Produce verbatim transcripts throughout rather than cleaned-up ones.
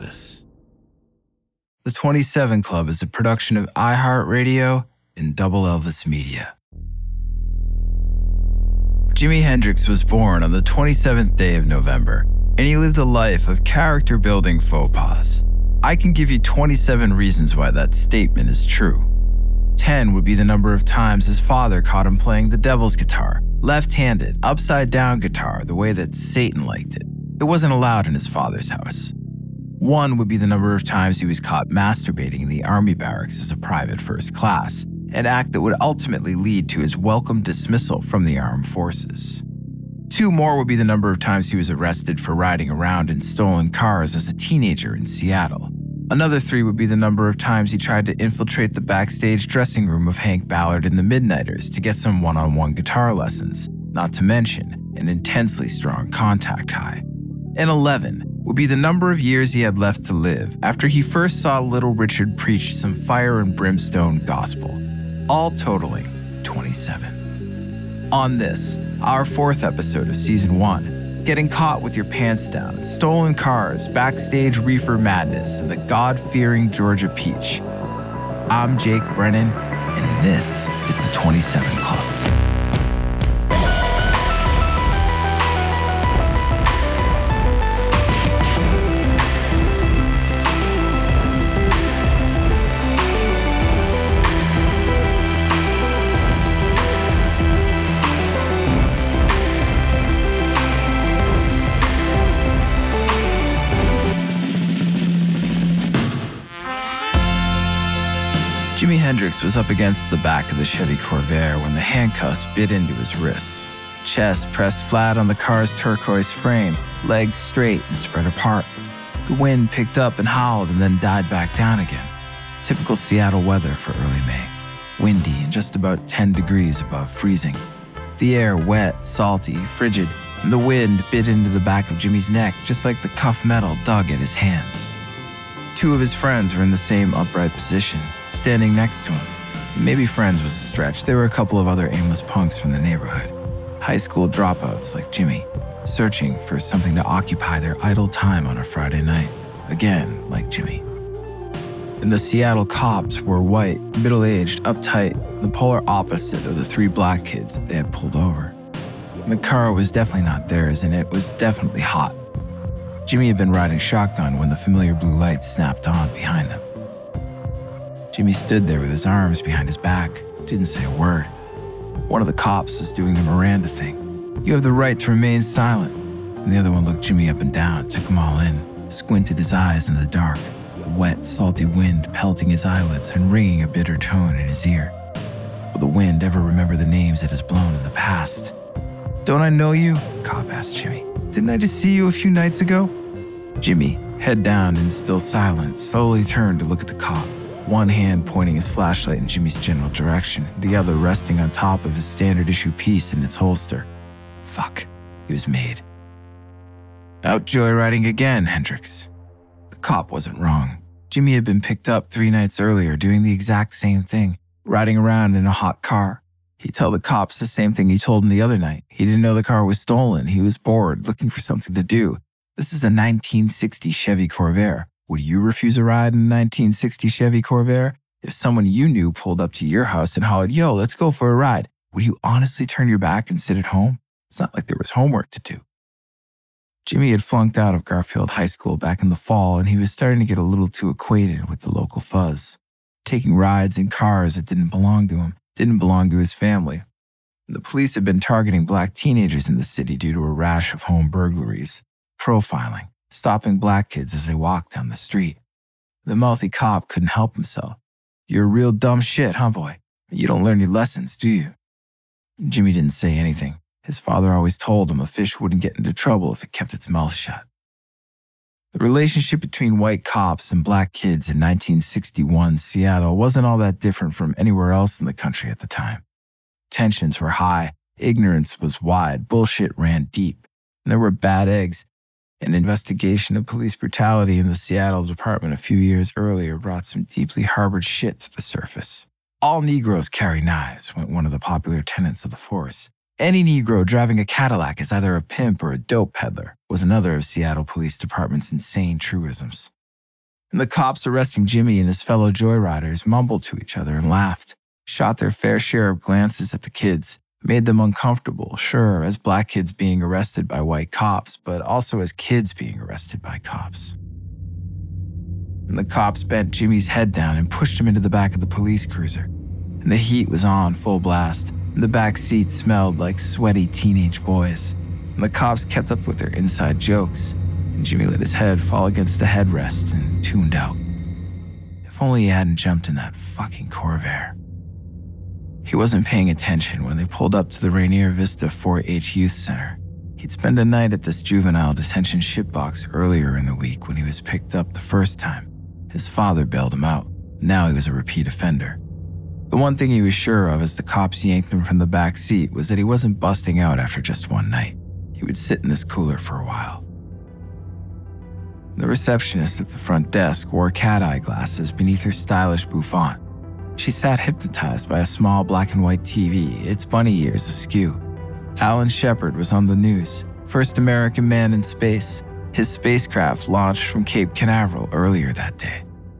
Elvis. The twenty-seven Club is a production of iHeartRadio and Double Elvis Media. Jimi Hendrix was born on the twenty-seventh day of November, and he lived a life of character-building faux pas. I can give you twenty-seven reasons why that statement is true. ten would be the number of times his father caught him playing the devil's guitar, left-handed, upside-down guitar, the way that Satan liked it. It wasn't allowed in his father's house. One would be the number of times he was caught masturbating in the army barracks as a private first class, an act that would ultimately lead to his welcome dismissal from the armed forces. Two more would be the number of times he was arrested for riding around in stolen cars as a teenager in Seattle. Another three would be the number of times he tried to infiltrate the backstage dressing room of Hank Ballard and the Midnighters to get some one-on-one guitar lessons, not to mention an intensely strong contact high. And eleven would be the number of years he had left to live after he first saw Little Richard preach some fire and brimstone gospel, all totaling twenty-seven. On this, our fourth episode of season one, getting caught with your pants down, stolen cars, backstage reefer madness, and the God-fearing Georgia peach. I'm Jake Brennan, and this is the twenty-seven Club. Jimi Hendrix was up against the back of the Chevy Corvair when the handcuffs bit into his wrists. Chest pressed flat on the car's turquoise frame, legs straight and spread apart. The wind picked up and howled and then died back down again. Typical Seattle weather for early May. Windy and just about ten degrees above freezing. The air wet, salty, frigid, and the wind bit into the back of Jimmy's neck just like the cuff metal dug at his hands. Two of his friends were in the same upright position, standing next to him. Maybe friends was a stretch. There were a couple of other aimless punks from the neighborhood. High school dropouts like Jimmy, searching for something to occupy their idle time on a Friday night. Again, like Jimmy. And the Seattle cops were white, middle-aged, uptight, the polar opposite of the three black kids they had pulled over. And the car was definitely not theirs, and it was definitely hot. Jimmy had been riding shotgun when the familiar blue lights snapped on behind them. Jimmy stood there with his arms behind his back, didn't say a word. One of the cops was doing the Miranda thing. You have the right to remain silent. And the other one looked Jimmy up and down, took him all in, squinted his eyes in the dark, the wet, salty wind pelting his eyelids and ringing a bitter tone in his ear. Will the wind ever remember the names it has blown in the past? Don't I know you? Cop asked Jimmy. Didn't I just see you a few nights ago? Jimmy, head down and still silent, slowly turned to look at the cop. One hand pointing his flashlight in Jimmy's general direction, the other resting on top of his standard issue piece in its holster. Fuck, he was made. Out joyriding again, Hendrix. The cop wasn't wrong. Jimmy had been picked up three nights earlier doing the exact same thing, riding around in a hot car. He'd tell the cops the same thing he told him the other night. He didn't know the car was stolen. He was bored, looking for something to do. This is a nineteen sixty Chevy Corvair. Would you refuse a ride in a nineteen sixty Chevy Corvair? If someone you knew pulled up to your house and hollered, yo, let's go for a ride, would you honestly turn your back and sit at home? It's not like there was homework to do. Jimmy had flunked out of Garfield High School back in the fall, and he was starting to get a little too acquainted with the local fuzz, taking rides in cars that didn't belong to him, didn't belong to his family. The police had been targeting black teenagers in the city due to a rash of home burglaries, profiling, stopping black kids as they walked down the street. The mouthy cop couldn't help himself. You're a real dumb shit, huh, boy? You don't learn your lessons, do you? Jimmy didn't say anything. His father always told him a fish wouldn't get into trouble if it kept its mouth shut. The relationship between white cops and black kids in nineteen sixty-one Seattle wasn't all that different from anywhere else in the country at the time. Tensions were high, ignorance was wide, bullshit ran deep, and there were bad eggs. An investigation of police brutality in the Seattle department a few years earlier brought some deeply harbored shit to the surface. All Negroes carry knives, went one of the popular tenets of the force. Any Negro driving a Cadillac is either a pimp or a dope peddler, was another of Seattle Police Department's insane truisms. And the cops arresting Jimmy and his fellow joyriders mumbled to each other and laughed, shot their fair share of glances at the kids, made them uncomfortable, sure, as black kids being arrested by white cops, but also as kids being arrested by cops. And the cops bent Jimmy's head down and pushed him into the back of the police cruiser. And the heat was on full blast, and the back seat smelled like sweaty teenage boys. And the cops kept up with their inside jokes, and Jimmy let his head fall against the headrest and tuned out. If only he hadn't jumped in that fucking Corvair. He wasn't paying attention when they pulled up to the Rainier Vista four H Youth Center. He'd spent a night at this juvenile detention shitbox earlier in the week when he was picked up the first time. His father bailed him out. Now he was a repeat offender. The one thing he was sure of as the cops yanked him from the back seat was that he wasn't busting out after just one night. He would sit in this cooler for a while. The receptionist at the front desk wore cat-eye glasses beneath her stylish bouffant. She sat hypnotized by a small black and white T V, its bunny ears askew. Alan Shepard was on the news, first American man in space. His spacecraft launched from Cape Canaveral earlier that day.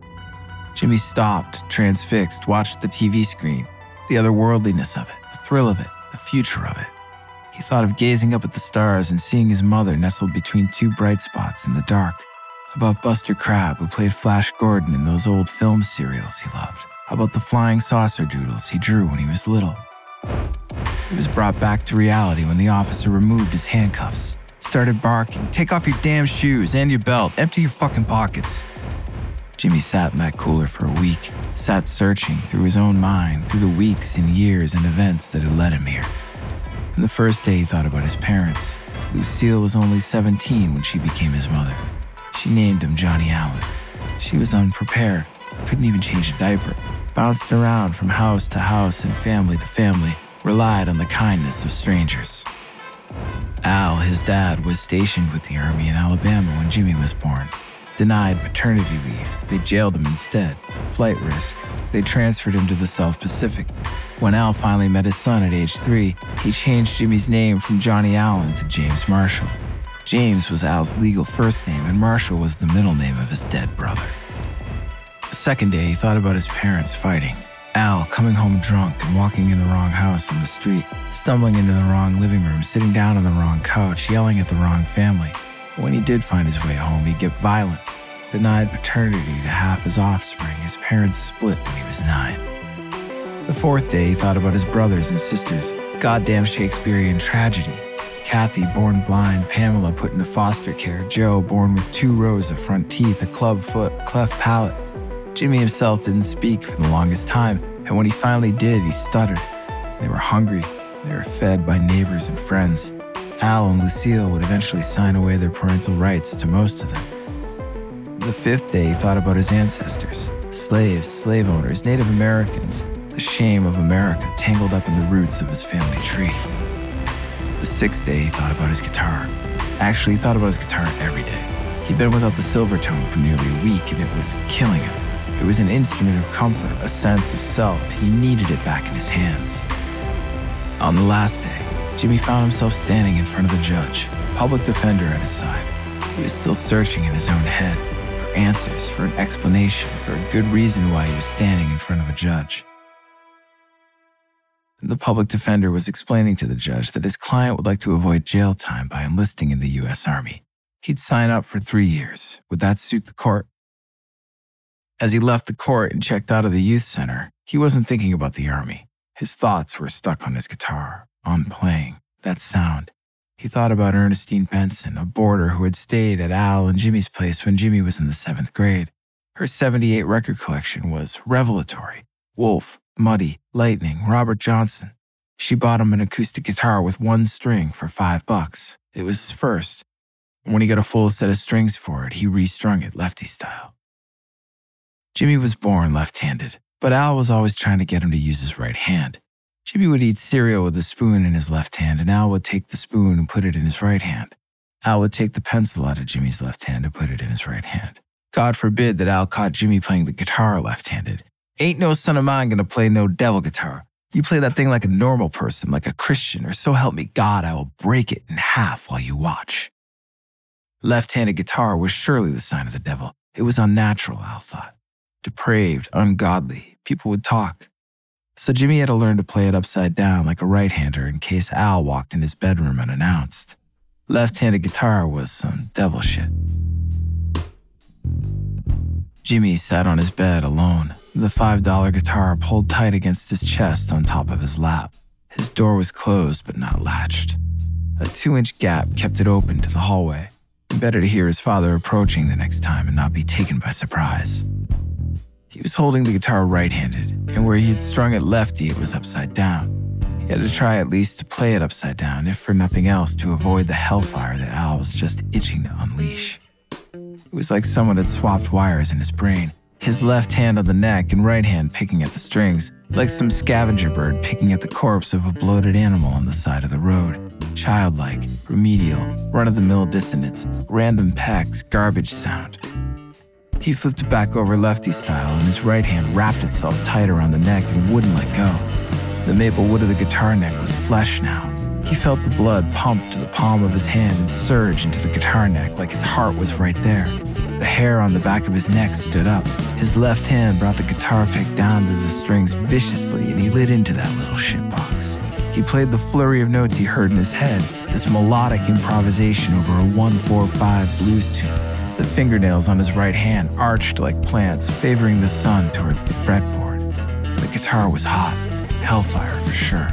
Jimmy stopped, transfixed, watched the T V screen, the otherworldliness of it, the thrill of it, the future of it. He thought of gazing up at the stars and seeing his mother nestled between two bright spots in the dark. About Buster Crabbe, who played Flash Gordon in those old film serials he loved. About the flying saucer doodles he drew when he was little. He was brought back to reality when the officer removed his handcuffs, started barking, "Take off your damn shoes and your belt, empty your fucking pockets." Jimmy sat in that cooler for a week, sat searching through his own mind, through the weeks and years and events that had led him here. And the first day he thought about his parents. Lucille was only seventeen when she became his mother. She named him Johnny Allen. She was unprepared, couldn't even change a diaper, bounced around from house to house and family to family, relied on the kindness of strangers. Al, his dad, was stationed with the Army in Alabama when Jimmy was born. Denied paternity leave, they jailed him instead. Flight risk, they transferred him to the South Pacific. When Al finally met his son at age three, he changed Jimmy's name from Johnny Allen to James Marshall. James was Al's legal first name, and Marshall was the middle name of his dead brother. The second day, he thought about his parents fighting. Al coming home drunk and walking in the wrong house on the street, stumbling into the wrong living room, sitting down on the wrong couch, yelling at the wrong family. When he did find his way home, he'd get violent. Denied paternity to half his offspring, his parents split when he was nine. The fourth day, he thought about his brothers and sisters. Goddamn Shakespearean tragedy. Kathy, born blind, Pamela put into foster care, Joe, born with two rows of front teeth, a club foot, a cleft palate. Jimmy himself didn't speak for the longest time, and when he finally did, he stuttered. They were hungry. They were fed by neighbors and friends. Al and Lucille would eventually sign away their parental rights to most of them. The fifth day, he thought about his ancestors, slaves, slave owners, Native Americans, the shame of America tangled up in the roots of his family tree. The sixth day, he thought about his guitar. Actually, he thought about his guitar every day. He'd been without the Silvertone for nearly a week, and it was killing him. It was an instrument of comfort, a sense of self. He needed it back in his hands. On the last day, Jimmy found himself standing in front of the judge, public defender at his side. He was still searching in his own head for answers, for an explanation, for a good reason why he was standing in front of a judge. The public defender was explaining to the judge that his client would like to avoid jail time by enlisting in the U S Army. He'd sign up for three years. Would that suit the court? As he left the court and checked out of the youth center, he wasn't thinking about the Army. His thoughts were stuck on his guitar, on playing, that sound. He thought about Ernestine Benson, a boarder who had stayed at Al and Jimmy's place when Jimmy was in the seventh grade. Her seventy-eight record collection was revelatory. Wolf, Muddy, Lightning, Robert Johnson. She bought him an acoustic guitar with one string for five bucks. It was his first. When he got a full set of strings for it, he restrung it lefty style. Jimmy was born left-handed, but Al was always trying to get him to use his right hand. Jimmy would eat cereal with a spoon in his left hand, and Al would take the spoon and put it in his right hand. Al would take the pencil out of Jimmy's left hand and put it in his right hand. God forbid that Al caught Jimmy playing the guitar left-handed. Ain't no son of mine gonna play no devil guitar. You play that thing like a normal person, like a Christian, or so help me God, I will break it in half while you watch. Left-handed guitar was surely the sign of the devil. It was unnatural, Al thought. Depraved, ungodly. People would talk. So Jimmy had to learn to play it upside down like a right-hander in case Al walked in his bedroom unannounced. Left-handed guitar was some devil shit. Jimmy sat on his bed alone, the five dollar guitar pulled tight against his chest on top of his lap. His door was closed but not latched. A two-inch gap kept it open to the hallway. Better to hear his father approaching the next time and not be taken by surprise. He was holding the guitar right-handed, and where he had strung it lefty, it was upside down. He had to try at least to play it upside down, if for nothing else, to avoid the hellfire that Al was just itching to unleash. It was like someone had swapped wires in his brain, his left hand on the neck and right hand picking at the strings, like some scavenger bird picking at the corpse of a bloated animal on the side of the road. Childlike, remedial, run-of-the-mill dissonance, random pecks, garbage sound. He flipped it back over lefty style, and his right hand wrapped itself tight around the neck and wouldn't let go. The maple wood of the guitar neck was flesh now. He felt the blood pump to the palm of his hand and surge into the guitar neck like his heart was right there. The hair on the back of his neck stood up. His left hand brought the guitar pick down to the strings viciously, and he lit into that little shitbox. He played the flurry of notes he heard in his head, this melodic improvisation over a one four five blues tune. The fingernails on his right hand arched like plants, favoring the sun towards the fretboard. The guitar was hot, hellfire for sure.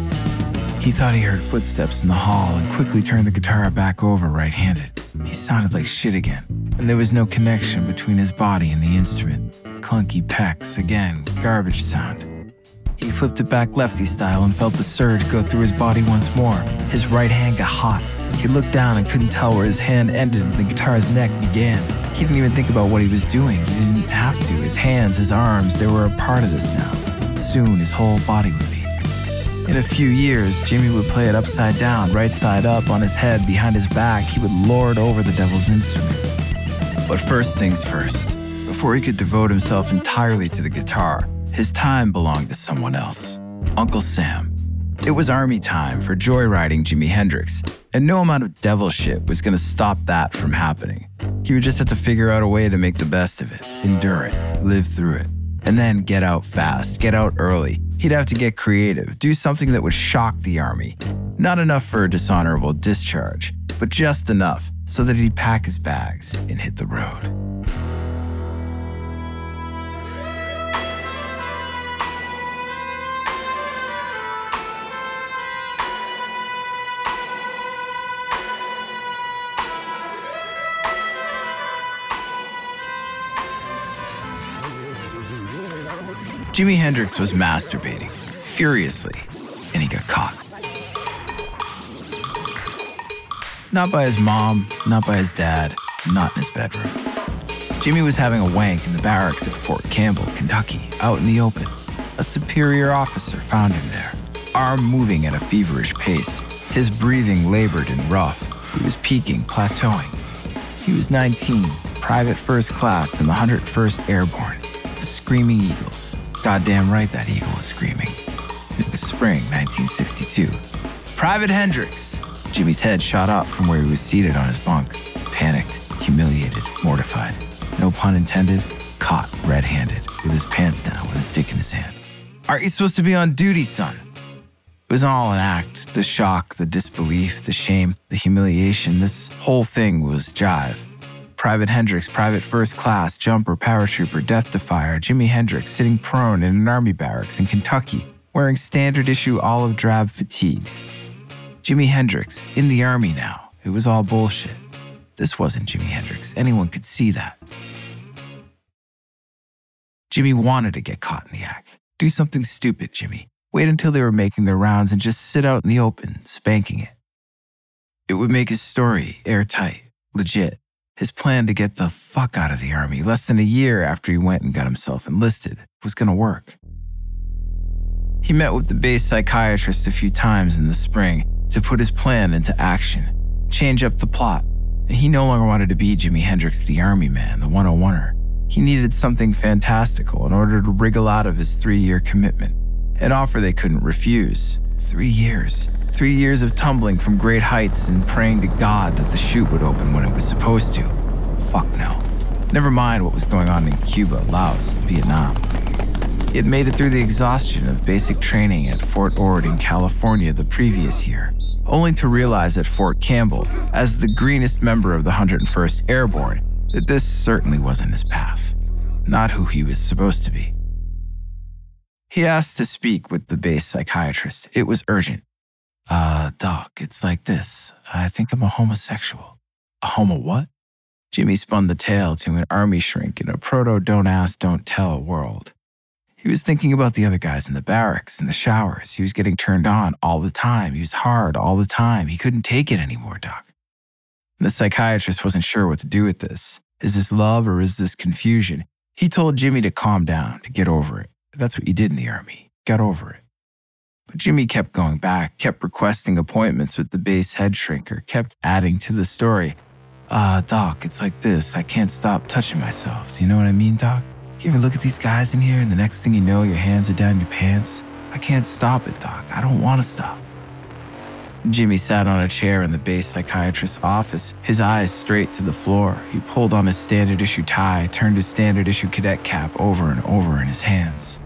He thought he heard footsteps in the hall and quickly turned the guitar back over right-handed. He sounded like shit again, and there was no connection between his body and the instrument. Clunky pecks, again, garbage sound. He flipped it back lefty style and felt the surge go through his body once more. His right hand got hot. He looked down and couldn't tell where his hand ended and the guitar's neck began. He didn't even think about what he was doing. He didn't have to. His hands, his arms, they were a part of this now. Soon his whole body would be. In a few years, Jimmy would play it upside down, right side up, on his head, behind his back. He would lord over the devil's instrument. But first things first. Before he could devote himself entirely to the guitar, his time belonged to someone else. Uncle Sam. It was army time for joyriding Jimi Hendrix, and no amount of devil shit was going to stop that from happening. He would just have to figure out a way to make the best of it, endure it, live through it, and then get out fast, get out early. He'd have to get creative, do something that would shock the army. Not enough for a dishonorable discharge, but just enough so that he'd pack his bags and hit the road. Jimi Hendrix was masturbating, furiously, and he got caught. Not by his mom, not by his dad, not in his bedroom. Jimmy was having a wank in the barracks at Fort Campbell, Kentucky, out in the open. A superior officer found him there, arm moving at a feverish pace, his breathing labored and rough. He was peaking, plateauing. He was nineteen, private first class in the one hundred first Airborne, the Screaming Eagles. Goddamn right that eagle was screaming. It was spring nineteen sixty-two. Private Hendrix. Jimmy's head shot up from where he was seated on his bunk. Panicked, humiliated, mortified. No pun intended, caught red-handed, with his pants down, with his dick in his hand. Aren't you supposed to be on duty, son? It was all an act. The shock, the disbelief, the shame, the humiliation. This whole thing was jive. Private Hendrix, private first class, jumper, paratrooper, death defier, Jimi Hendrix sitting prone in an army barracks in Kentucky, wearing standard issue olive drab fatigues. Jimi Hendrix, in the army now. It was all bullshit. This wasn't Jimi Hendrix. Anyone could see that. Jimmy wanted to get caught in the act. Do something stupid, Jimmy. Wait until they were making their rounds and just sit out in the open, spanking it. It would make his story airtight, legit. His plan to get the fuck out of the army less than a year after he went and got himself enlisted was going to work. He met with the base psychiatrist a few times in the spring to put his plan into action, change up the plot. He no longer wanted to be Jimi Hendrix, the army man, the one oh one-er. He needed something fantastical in order to wriggle out of his three-year commitment, an offer they couldn't refuse. Three years. Three years of tumbling from great heights and praying to God that the chute would open when it was supposed to. Fuck no. Never mind what was going on in Cuba, Laos, and Vietnam. He had made it through the exhaustion of basic training at Fort Ord in California the previous year, only to realize at Fort Campbell, as the greenest member of the one hundred first Airborne, that this certainly wasn't his path, not who he was supposed to be. He asked to speak with the base psychiatrist. It was urgent. Uh, doc, it's like this. I think I'm a homosexual. A homo what? Jimmy spun the tale to an army shrink in a proto-don't-ask-don't-tell world. He was thinking about the other guys in the barracks, in the showers. He was getting turned on all the time. He was hard all the time. He couldn't take it anymore, doc. And the psychiatrist wasn't sure what to do with this. Is this love or is this confusion? He told Jimmy to calm down, to get over it. That's what you did in the army. Got over it. But Jimmy kept going back, kept requesting appointments with the base head shrinker, kept adding to the story. Uh, doc, it's like this. I can't stop touching myself. Do you know what I mean, doc? You ever look at these guys in here and the next thing you know, your hands are down your pants? I can't stop it, doc. I don't want to stop. Jimmy sat on a chair in the base psychiatrist's office, his eyes straight to the floor. He pulled on his standard issue tie, turned his standard issue cadet cap over and over in his hands.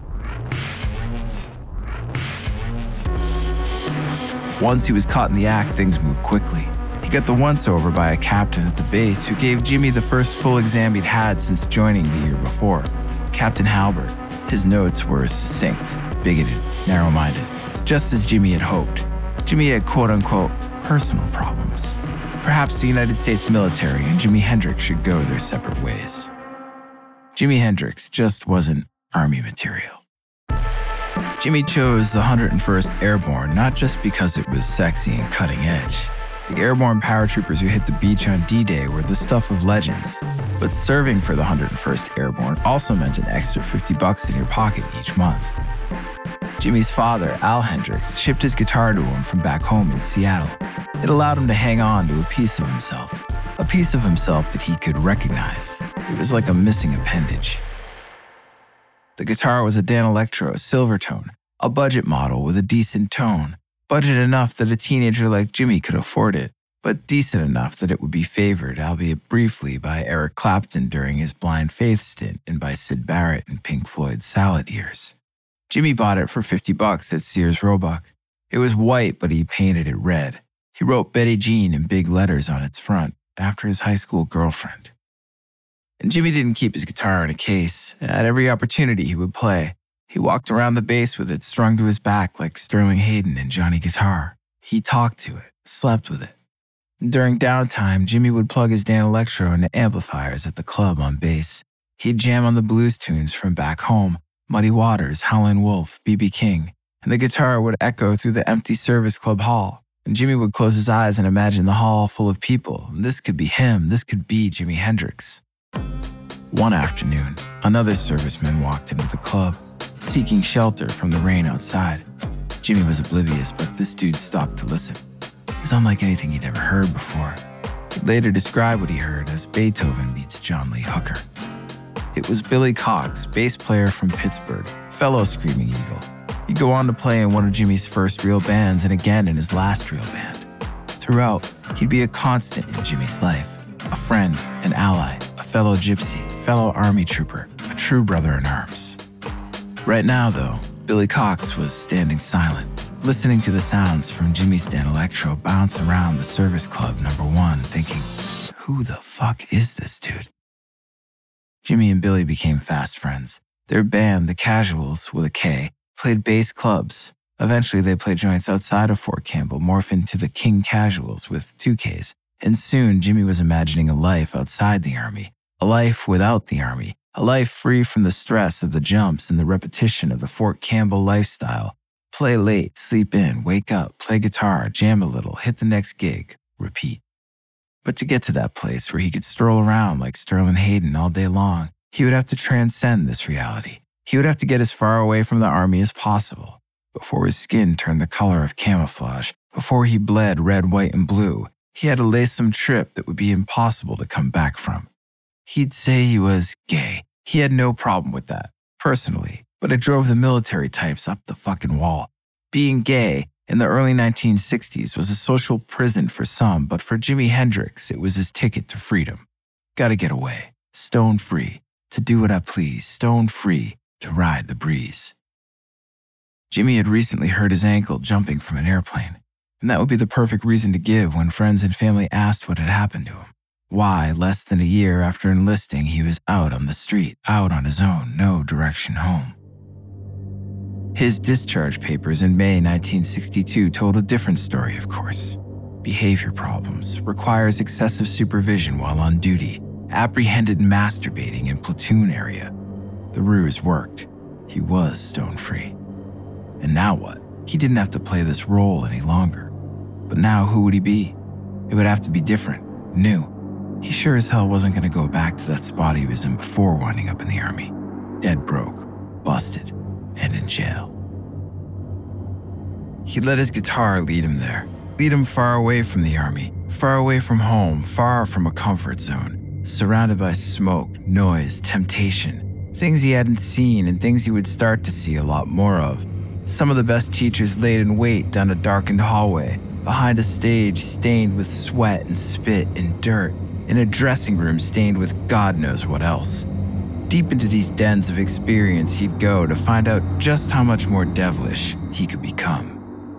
Once he was caught in the act, things moved quickly. He got the once-over by a captain at the base who gave Jimmy the first full exam he'd had since joining the year before. Captain Halbert. His notes were succinct, bigoted, narrow-minded, just as Jimmy had hoped. Jimmy had quote-unquote personal problems. Perhaps the United States military and Jimi Hendrix should go their separate ways. Jimi Hendrix just wasn't Army material. Jimmy chose the one hundred first Airborne not just because it was sexy and cutting edge. The airborne paratroopers who hit the beach on D-Day were the stuff of legends, but serving for the one hundred first Airborne also meant an extra fifty bucks in your pocket each month. Jimmy's father, Al Hendrix, shipped his guitar to him from back home in Seattle. It allowed him to hang on to a piece of himself, a piece of himself that he could recognize. It was like a missing appendage. The guitar was a Dan Electro Silvertone, a budget model with a decent tone. Budget enough that a teenager like Jimmy could afford it, but decent enough that it would be favored, albeit briefly, by Eric Clapton during his Blind Faith stint and by Syd Barrett in Pink Floyd's Salad years. Jimmy bought it for fifty bucks at Sears Roebuck. It was white, but he painted it red. He wrote Betty Jean in big letters on its front, after his high school girlfriend. And Jimmy didn't keep his guitar in a case. At every opportunity, he would play. He walked around the base with it strung to his back like Sterling Hayden and Johnny Guitar. He talked to it, slept with it. During downtime, Jimmy would plug his Dan Electro into amplifiers at the club on bass. He'd jam on the blues tunes from back home, Muddy Waters, Howlin' Wolf, B B King, and the guitar would echo through the empty service club hall. And Jimmy would close his eyes and imagine the hall full of people. This could be him. This could be Jimi Hendrix. One afternoon, another serviceman walked into the club, seeking shelter from the rain outside. Jimmy was oblivious, but this dude stopped to listen. It was unlike anything he'd ever heard before. He'd later described what he heard as Beethoven meets John Lee Hooker. It was Billy Cox, bass player from Pittsburgh, fellow Screaming Eagle. He'd go on to play in one of Jimmy's first real bands and again in his last real band. Throughout, he'd be a constant in Jimmy's life, a friend, an ally, a fellow gypsy, fellow army trooper, a true brother in arms. Right now, though, Billy Cox was standing silent, listening to the sounds from Jimmy's Dan Electro bounce around the service club number one, thinking, who the fuck is this dude? Jimmy and Billy became fast friends. Their band, The Casuals, with a K, played bass clubs. Eventually, they played joints outside of Fort Campbell, morph into the King Casuals with two Ks. And soon, Jimmy was imagining a life outside the Army, a life without the Army, a life free from the stress of the jumps and the repetition of the Fort Campbell lifestyle. Play late, sleep in, wake up, play guitar, jam a little, hit the next gig, repeat. But to get to that place where he could stroll around like Sterling Hayden all day long, he would have to transcend this reality. He would have to get as far away from the Army as possible. Before his skin turned the color of camouflage, before he bled red, white, and blue, he had to lay some trip that would be impossible to come back from. He'd say he was gay. He had no problem with that, personally, but it drove the military types up the fucking wall. Being gay in the early nineteen sixties was a social prison for some, but for Jimi Hendrix, it was his ticket to freedom. Gotta get away. stone free, to do what I please, stone free, to ride the breeze. Jimmy had recently hurt his ankle jumping from an airplane, and that would be the perfect reason to give when friends and family asked what had happened to him. Why, less than a year after enlisting, he was out on the street, out on his own, no direction home. His discharge papers in May nineteen sixty-two told a different story, of course. Behavior problems, requires excessive supervision while on duty, apprehended masturbating in platoon area. The ruse worked. He was stone-free. And now what? He didn't have to play this role any longer. But now who would he be? It would have to be different, new. He sure as hell wasn't going to go back to that spot he was in before winding up in the army. Dead broke, busted, and in jail. He let his guitar lead him there, lead him far away from the army, far away from home, far from a comfort zone, surrounded by smoke, noise, temptation, things he hadn't seen and things he would start to see a lot more of. Some of the best teachers laid in wait down a darkened hallway, behind a stage stained with sweat and spit and dirt, in a dressing room stained with God knows what else. Deep into these dens of experience he'd go to find out just how much more devilish he could become.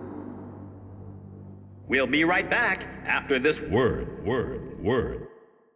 We'll be right back after this word, word, word.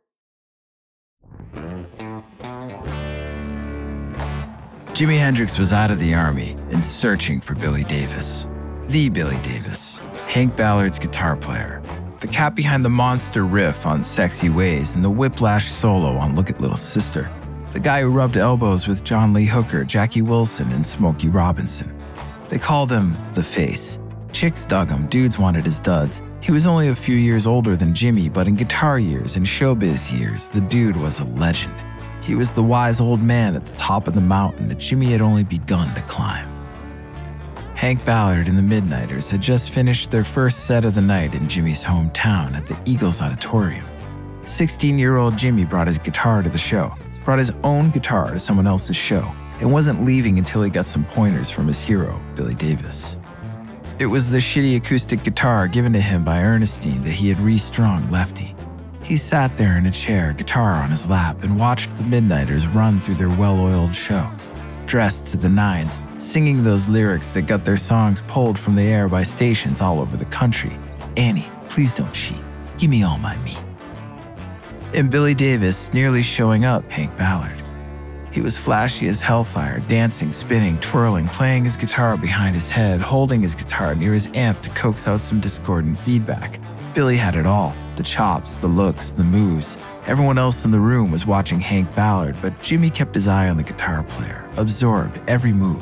Jimi Hendrix was out of the army and searching for Billy Davis. The Billy Davis, Hank Ballard's guitar player. The cat behind the monster riff on Sexy Ways and the whiplash solo on Look at Little Sister. The guy who rubbed elbows with John Lee Hooker, Jackie Wilson, and Smokey Robinson. They called him The Face. Chicks dug him, dudes wanted his duds. He was only a few years older than Jimmy, but in guitar years and showbiz years, the dude was a legend. He was the wise old man at the top of the mountain that Jimmy had only begun to climb. Hank Ballard and the Midnighters had just finished their first set of the night in Jimmy's hometown at the Eagles Auditorium. sixteen-year-old Jimmy brought his guitar to the show, brought his own guitar to someone else's show, and wasn't leaving until he got some pointers from his hero, Billy Davis. It was the shitty acoustic guitar given to him by Ernestine that he had restrung lefty. He sat there in a chair, guitar on his lap, and watched the Midnighters run through their well-oiled show. Dressed to the nines, singing those lyrics that got their songs pulled from the air by stations all over the country. Annie, please don't cheat. Give me all my meat. And Billy Davis nearly showing up Hank Ballard. He was flashy as hellfire, dancing, spinning, twirling, playing his guitar behind his head, holding his guitar near his amp to coax out some discordant feedback. Billy had it all. The chops, the looks, the moves. Everyone else in the room was watching Hank Ballard, but Jimmy kept his eye on the guitar player, absorbed every move.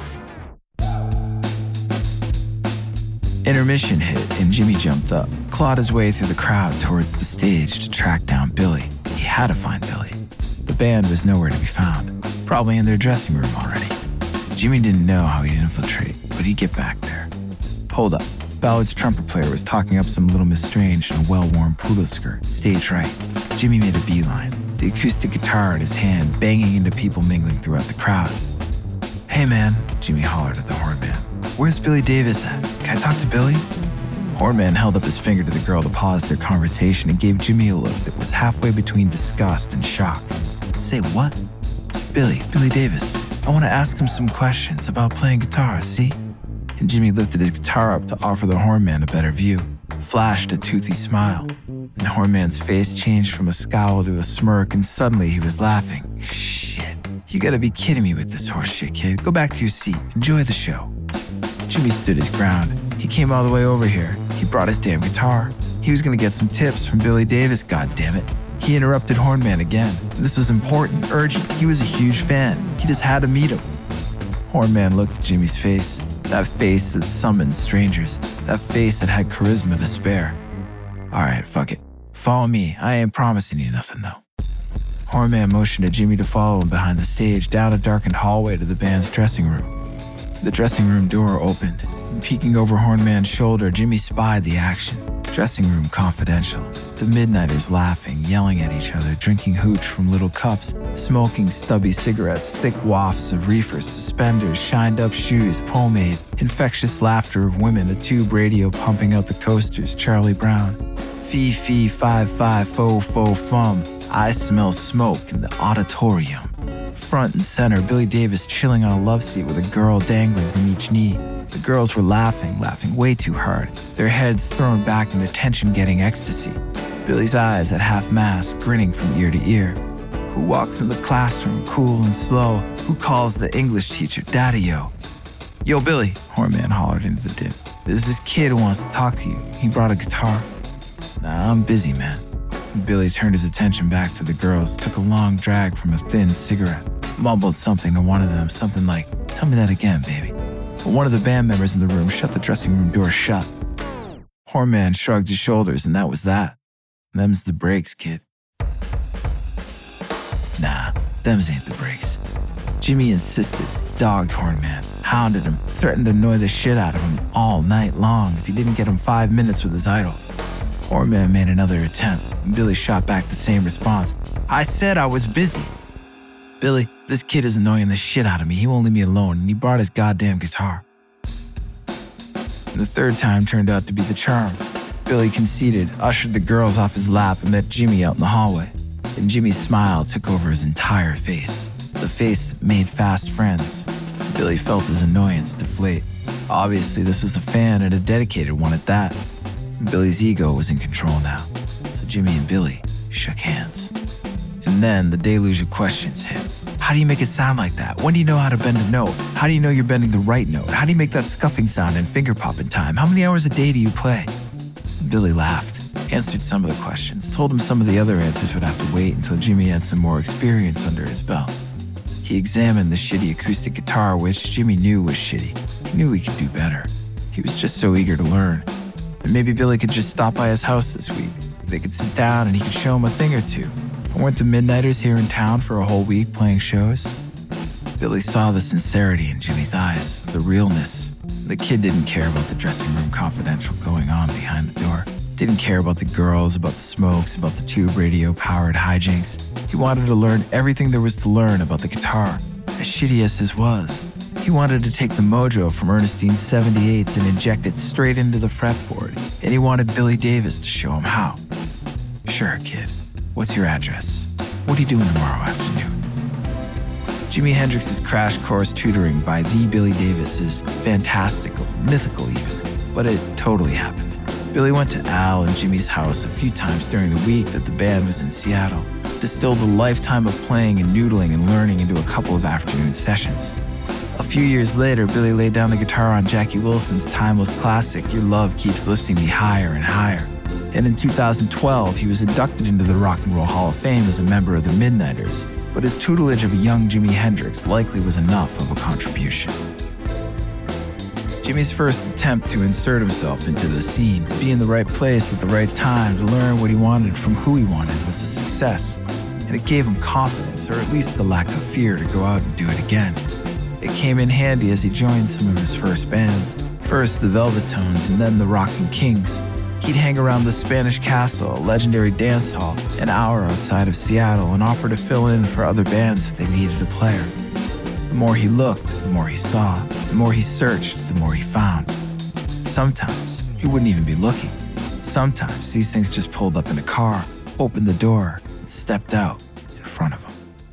Intermission hit, and Jimmy jumped up, clawed his way through the crowd towards the stage to track down Billy. He had to find Billy. The band was nowhere to be found, probably in their dressing room already. Jimmy didn't know how he'd infiltrate, but he'd get back there. Hold up. Ballard's trumpet player was talking up some Little Miss Strange in a well-worn poodle skirt, stage right. Jimmy made a beeline, the acoustic guitar in his hand, banging into people mingling throughout the crowd. "Hey man," Jimmy hollered at the horn man. "Where's Billy Davis at? Can I talk to Billy?" Horn man held up his finger to the girl to pause their conversation and gave Jimmy a look that was halfway between disgust and shock. "Say what?" "Billy, Billy Davis. I want to ask him some questions about playing guitar, see?" And Jimmy lifted his guitar up to offer the horn man a better view, flashed a toothy smile. And the horn man's face changed from a scowl to a smirk, and suddenly he was laughing. "Shit, you gotta be kidding me with this horse shit, kid. Go back to your seat. Enjoy the show." Jimmy stood his ground. He came all the way over here. He brought his damn guitar. He was gonna get some tips from Billy Davis, goddammit. He interrupted horn man again. This was important, urgent. He was a huge fan. He just had to meet him. Horn man looked at Jimmy's face. That face that summoned strangers. That face that had charisma to spare. "All right, fuck it. Follow me. I ain't promising you nothing, though." Hornman motioned to Jimmy to follow him behind the stage, down a darkened hallway to the band's dressing room. The dressing room door opened, and peeking over Hornman's shoulder, Jimmy spied the action. Dressing room confidential. The Midnighters laughing, yelling at each other, drinking hooch from little cups, smoking stubby cigarettes, thick wafts of reefers, suspenders, shined-up shoes, pomade, infectious laughter of women, a tube radio pumping out the coasters, Charlie Brown. Fee, fee, five, five, fo, fo, fum. I smell smoke in the auditorium. Front and center, Billy Davis chilling on a love seat with a girl dangling from each knee. The girls were laughing, laughing way too hard, their heads thrown back in attention-getting ecstasy. Billy's eyes at half-mast, grinning from ear to ear. Who walks in the classroom cool and slow? Who calls the English teacher Daddy-o? Yo, Billy, Hornman hollered into the dim. There's this kid who wants to talk to you. He brought a guitar. Nah, I'm busy, man. Billy turned his attention back to the girls, took a long drag from a thin cigarette, mumbled something to one of them, something like, tell me that again, baby. But one of the band members in the room shut the dressing room door shut. Hornman shrugged his shoulders, and that was that. Them's the breaks, kid. Nah, them's ain't the breaks. Jimmy insisted, dogged Hornman, hounded him, threatened to annoy the shit out of him all night long if he didn't get him five minutes with his idol. Hornman made another attempt, and Billy shot back the same response. I said I was busy. Billy, this kid is annoying the shit out of me. He won't leave me alone, and he brought his goddamn guitar. And the third time turned out to be the charm. Billy conceded, ushered the girls off his lap, and met Jimmy out in the hallway. And Jimmy's smile took over his entire face, the face that made fast friends. Billy felt his annoyance deflate. Obviously, this was a fan and a dedicated one at that. Billy's ego was in control now, so Jimmy and Billy shook hands. And then the deluge of questions hit. How do you make it sound like that? When do you know how to bend a note? How do you know you're bending the right note? How do you make that scuffing sound and finger pop in time? How many hours a day do you play? Billy laughed, answered some of the questions, told him some of the other answers would have to wait until Jimmy had some more experience under his belt. He examined the shitty acoustic guitar, which Jimmy knew was shitty. He knew he could do better. He was just so eager to learn. And maybe Billy could just stop by his house this week. They could sit down and he could show him a thing or two. And weren't the Midnighters here in town for a whole week playing shows? Billy saw the sincerity in Jimmy's eyes, the realness. The kid didn't care about the dressing room confidential going on behind the door. Didn't care about the girls, about the smokes, about the tube radio-powered hijinks. He wanted to learn everything there was to learn about the guitar, as shitty as his was. He wanted to take the mojo from Ernestine's seventy-eights and inject it straight into the fretboard, and he wanted Billy Davis to show him how. Sure, kid. What's your address? What are you doing tomorrow afternoon? Jimi Hendrix's Crash Course Tutoring by the Billy Davis is fantastical, mythical even, but it totally happened. Billy went to Al and Jimmy's house a few times during the week that the band was in Seattle, distilled a lifetime of playing and noodling and learning into a couple of afternoon sessions. A few years later, Billy laid down the guitar on Jackie Wilson's timeless classic, Your Love Keeps Lifting Me Higher and Higher. And in two thousand twelve, he was inducted into the Rock and Roll Hall of Fame as a member of the Midnighters, but his tutelage of a young Jimi Hendrix likely was enough of a contribution. Jimmy's first attempt to insert himself into the scene, to be in the right place at the right time, to learn what he wanted from who he wanted, was a success. And it gave him confidence, or at least the lack of fear, to go out and do it again. It came in handy as he joined some of his first bands, first the Velvetones and then the Rockin' Kings. He'd hang around the Spanish Castle, a legendary dance hall, an hour outside of Seattle, and offer to fill in for other bands if they needed a player. The more he looked, the more he saw. The more he searched, the more he found. Sometimes he wouldn't even be looking. Sometimes these things just pulled up in a car, opened the door, and stepped out in front of him.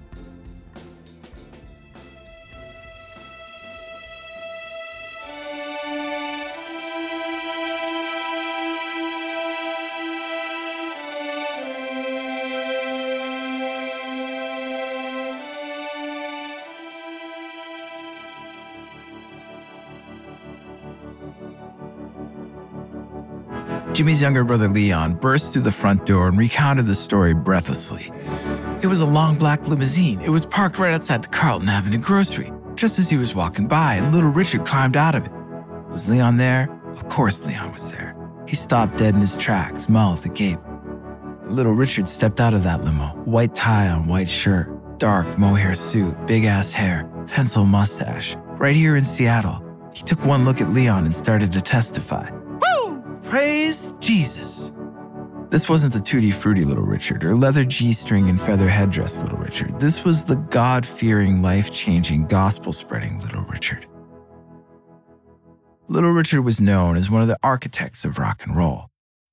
Jimmy's younger brother Leon burst through the front door and recounted the story breathlessly. It was a long black limousine. It was parked right outside the Carlton Avenue grocery, just as he was walking by, and little Richard climbed out of it. Was Leon there? Of course Leon was there. He stopped dead in his tracks, mouth agape. Little Richard stepped out of that limo, white tie on white shirt, dark mohair suit, big-ass hair, pencil mustache, right here in Seattle. He took one look at Leon and started to testify. Praise Jesus. This wasn't the tutti-frutti Little Richard or leather G-string and feather headdress Little Richard. This was the God-fearing, life-changing, gospel-spreading Little Richard. Little Richard was known as one of the architects of rock and roll.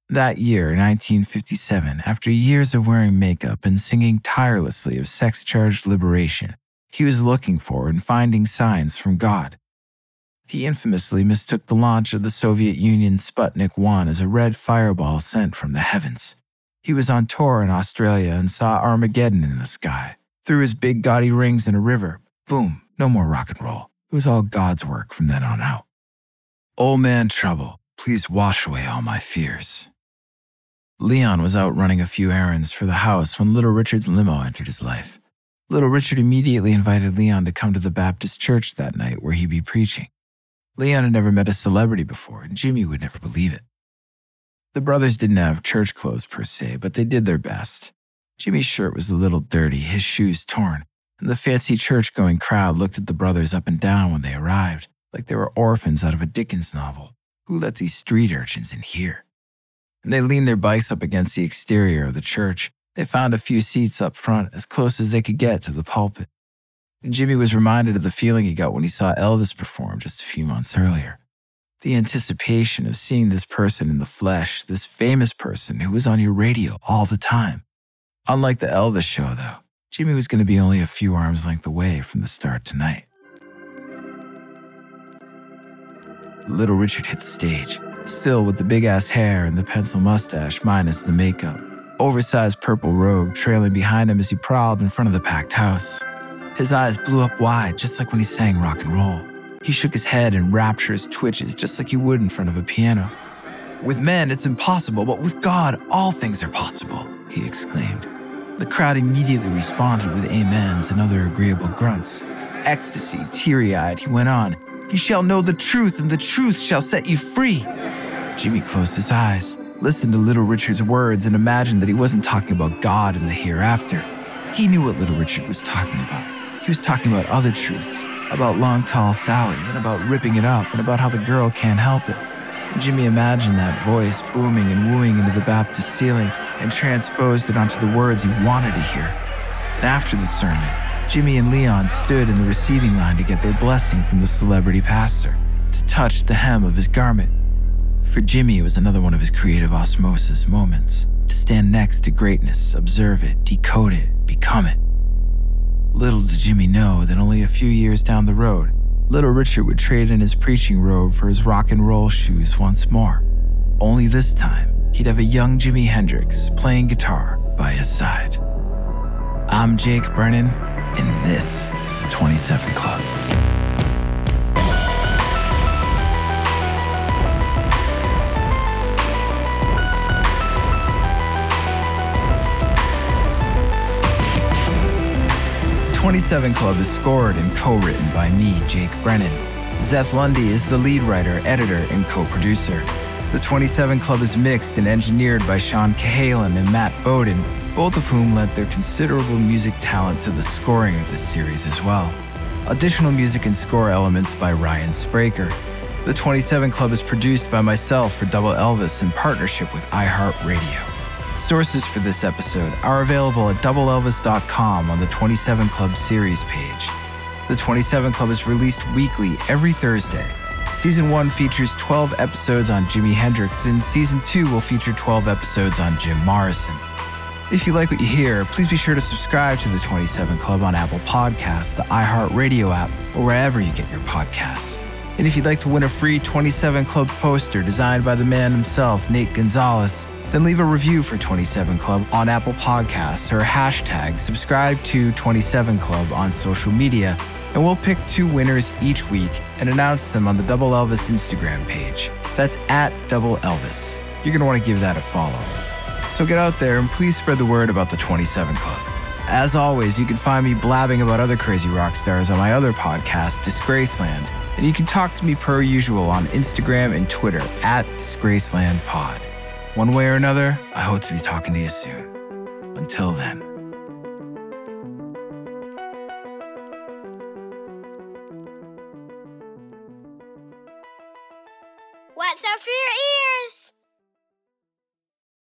That year, nineteen fifty-seven, after years of wearing makeup and singing tirelessly of sex-charged liberation, he was looking for and finding signs from God. He infamously mistook the launch of the Soviet Union Sputnik one as a red fireball sent from the heavens. He was on tour in Australia and saw Armageddon in the sky. Threw his big gaudy rings in a river. Boom, no more rock and roll. It was all God's work from then on out. Old man trouble, please wash away all my fears. Leon was out running a few errands for the house when Little Richard's limo entered his life. Little Richard immediately invited Leon to come to the Baptist church that night where he'd be preaching. Leon had never met a celebrity before, and Jimmy would never believe it. The brothers didn't have church clothes per se, but they did their best. Jimmy's shirt was a little dirty, his shoes torn, and the fancy church-going crowd looked at the brothers up and down when they arrived, like they were orphans out of a Dickens novel. Who let these street urchins in here? And they leaned their bikes up against the exterior of the church. They found a few seats up front, as close as they could get to the pulpit. And Jimmy was reminded of the feeling he got when he saw Elvis perform just a few months earlier. The anticipation of seeing this person in the flesh, this famous person who was on your radio all the time. Unlike the Elvis show, though, Jimmy was going to be only a few arms length away from the start tonight. Little Richard hit the stage, still with the big-ass hair and the pencil mustache minus the makeup. Oversized purple robe trailing behind him as he prowled in front of the packed house. His eyes blew up wide, just like when he sang rock and roll. He shook his head in rapturous twitches, just like he would in front of a piano. With men, it's impossible, but with God, all things are possible, he exclaimed. The crowd immediately responded with amens and other agreeable grunts. Ecstasy, teary-eyed, he went on. You shall know the truth, and the truth shall set you free. Jimmy closed his eyes, listened to Little Richard's words, and imagined that he wasn't talking about God and the hereafter. He knew what Little Richard was talking about. He was talking about other truths, about Long Tall Sally, and about ripping it up, and about how the girl can't help it. And Jimmy imagined that voice booming and wooing into the Baptist ceiling and transposed it onto the words he wanted to hear. And after the sermon, Jimmy and Leon stood in the receiving line to get their blessing from the celebrity pastor, to touch the hem of his garment. For Jimmy, it was another one of his creative osmosis moments, to stand next to greatness, observe it, decode it, become it. Little did Jimmy know that only a few years down the road, Little Richard would trade in his preaching robe for his rock and roll shoes once more. Only this time, he'd have a young Jimi Hendrix playing guitar by his side. I'm Jake Brennan, and this is the twenty-seven Club. twenty-seven Club is scored and co-written by me, Jake Brennan. Zeth Lundy is the lead writer, editor, and co-producer. The twenty-seven Club is mixed and engineered by Sean Cahalan and Matt Bowden, both of whom lent their considerable music talent to the scoring of this series as well. Additional music and score elements by Ryan Spraker. The twenty-seven Club is produced by myself for Double Elvis in partnership with iHeartRadio. Sources for this episode are available at double elvis dot com on the twenty-seven Club series page. The twenty-seven Club is released weekly every Thursday. Season one features twelve episodes on Jimi Hendrix, and Season two will feature twelve episodes on Jim Morrison. If you like what you hear, please be sure to subscribe to the twenty-seven Club on Apple Podcasts, the iHeartRadio app, or wherever you get your podcasts. And if you'd like to win a free twenty-seven Club poster designed by the man himself, Nate Gonzalez, then leave a review for twenty-seven Club on Apple Podcasts or hashtag subscribe to twenty-seven Club on social media, and we'll pick two winners each week and announce them on the Double Elvis Instagram page. That's at Double Elvis. You're going to want to give that a follow. So get out there and please spread the word about the twenty-seven Club. As always, you can find me blabbing about other crazy rock stars on my other podcast, Disgraceland, and you can talk to me per usual on Instagram and Twitter at DisgracelandPod. One way or another, I hope to be talking to you soon. Until then. What's up for your ear?